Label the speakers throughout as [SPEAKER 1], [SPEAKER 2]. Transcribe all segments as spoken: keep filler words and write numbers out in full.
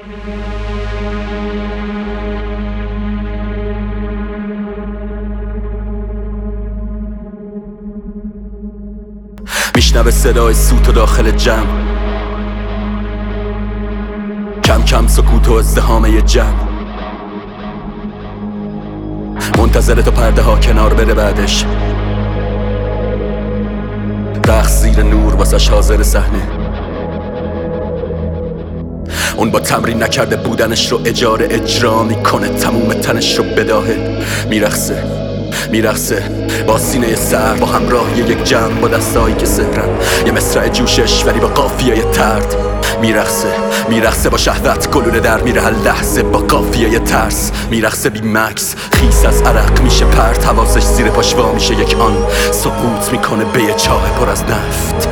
[SPEAKER 1] میشنوه صدای سوت و داخل جمع، کم کم سکوت و ازدحام یه جمع، منتظر تا پرده ها کنار بره بعدش رقص زیر نور واسش حاضر صحنه. اون با تمرین نکرده بودنش رو اجاره اجرا میکنه، تموم تنش رو بداهه میرقصه میرقصه با سینه سر، با همراهی یک جمع، با دستایی که سهرن، یه مصرع جوشش ولی با قافیه ترد. میرقصه میرقصه با شهوت گلوله در میره هر لحظه، با قافیه ترس میرقصه بی مکس، خیس از عرق میشه پرت، حواسش زیر پاش وا میشه یک آن، سقوط میکنه به یه چاه پر از نفت.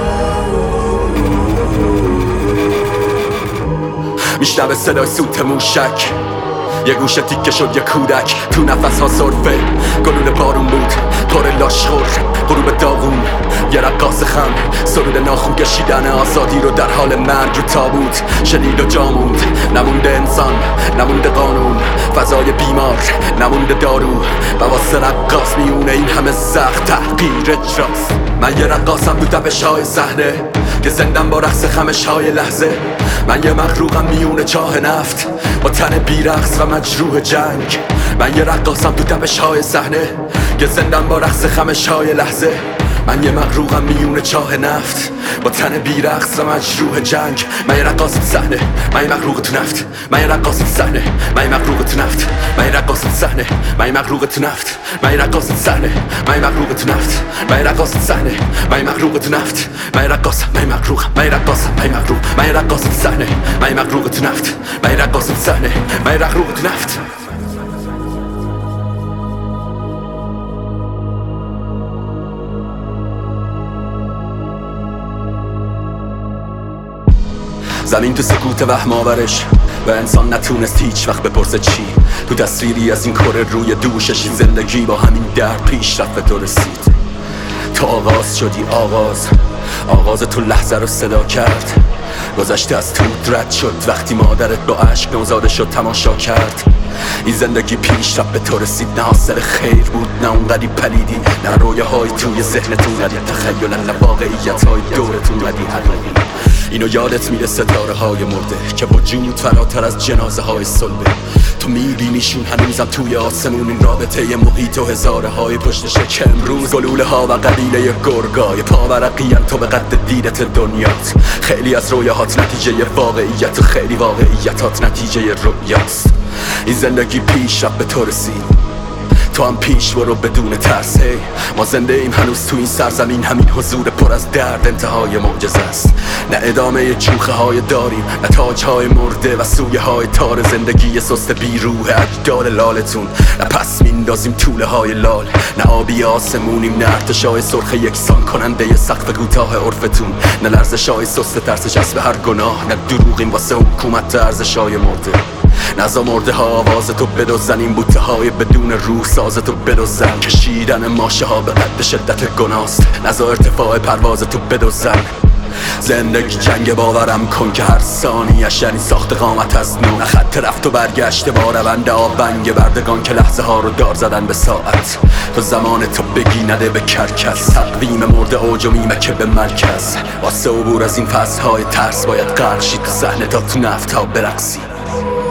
[SPEAKER 1] میشنوه صدای سوت موشک، یه گوشه تیکه شد یه کودک، تو نفس ها صرفه گلوله بارون بود پر لاشخور، غروب داغون یه رقاص خم، سرود ناخون کشیدن آزادی رو در حال مرگ رو تابوت، شنید و جاموند، نمونده انسان نمونده قانون، فضای بیمار نمونده دارو، و واسه رقاص میونه این همه سخت تحقیر اجراست. من یه رقاصم تو تپش های صحنه که زندم با رقص خمش های لحظه، من یه مغروقم میونه چاه نفت با تن بیرقص و مجروح جنگ، من یه رقاصم تو تپش های صحنه که زندم با رقص خمش های لحظه، من یه مغروقم میونه چاه نفت با تن بیرقص و مجروح جنگ، من یه رقاص تو صحنه، من یه مغروق تو نفت، من یه رقاص تو صحنه، من یه مغروق تو نفت، من یه رقاص تو صحنه، من یه مغروق تو نفت، من یه رقاص تو صحنه، من یه مغروق تو نفت، من یه رقاص تو صحنه، من یه مغروق تو نفت، من یه رقاص، من یه مغروق، من یه رقاص، من یه مغروق، من یه رقاص تو صحنه، من یه مغروق تو نفت، من یه رقاص تو صحنه، من یه مغروق تو نفت. زمین تو سکوت وهم آورش و انسان نتونست هیچ وقت بپرسه چی، تو تصویری از این کره روی دوشش این زندگی با همین درد پیش رفت به تو رسید. تو آغاز شدی آغاز آغاز تو لحظه رو صدا کرد، گذشته از تو رد شد وقتی مادرت با عشق نوزاده شد تماشا کرد. این زندگی پیش رفت به تو رسید، نه حاصل خیر بود نه اونقدی پلیدی، نه رویاهای توی ذهنتون، نه تخیل، نه واقعیت های دورتون، ندی حقیقی. اینو یادت میره ستاره های مرده که وجود فراتر از جنازه های صلبه، تو میبینیشون هنوزم توی آسمون، این رابطه محیط و هزاره های پشتشه که امروز گلوله ها و قبیله گرگای پاورقی تو به قد دیدت دنیات. خیلی از رویاهات نتیجه واقعیت و خیلی واقعیتات نتیجه رویاست. این زندگی پیش رفت به تو رسید، تو هم پیش برو بدون ترس. هی ما زنده ایم هنوز تو این سرزمین، همین حضور پر از درد انتهای معجزه است. نه ادامه چوخه های داریم، نه تاج های مرده و سویه های تار زندگی سست بیروح اجدال لالتون، نه پس میندازیم طوله های لال، نه آبی آسمونیم، نه ارتشای سرخ یکسان کننده سقف کوتاه عرفتون، نه لرزش های سست ترس جذب هر گناه، نه دروغیم واسه حکومت ارزش های مرده. نزا مرده ها آواز تو بدوزن، این بوته های بدون روح ساز تو بدوزن، کشیدن ماشه ها به قد شدت گناست. نزا ارتفاع پرواز تو بدوزن، زندگی جنگ باورم کن که هر ثانیش یعنی ساخت قامت از نو، نه خط رفت و برگشته با روند آبنگ بردگان که لحظه ها رو دار زدن به ساعت. تو زمان تو بگی نده به کرکس، تقویم مرده اوج و میمه که به مرکز، واسه عبور از این فصل های ترس باید غرق شی تو صحنه تا تو نفت ها برقصی.